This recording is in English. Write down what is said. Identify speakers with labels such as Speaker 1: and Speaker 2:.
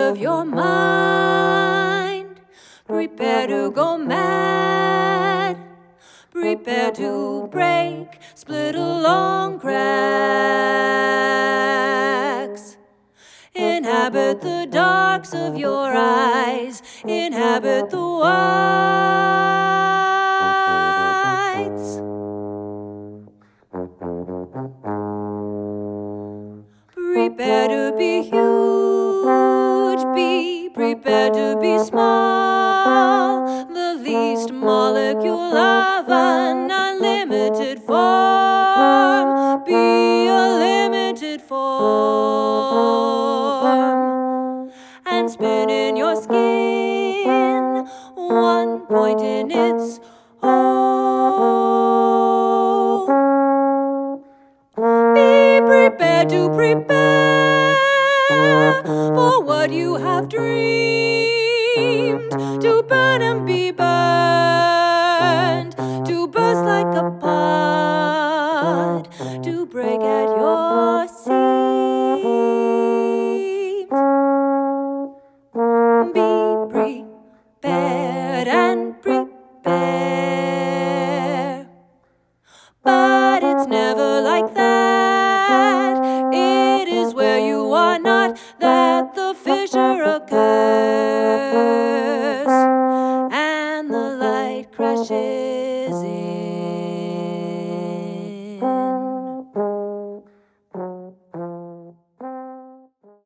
Speaker 1: of your mind. Prepare to go mad. Prepare to break, split along cracks. Inhabit the darks of your eyes. Inhabit the whites. Prepare to be huge. Be prepared to be small. The least molecule of an unlimited form. Be a limited form. And spin in your skin, one point in its hole. Be prepared to prepare for what you have dreamed, to burn and be burned, to burst like a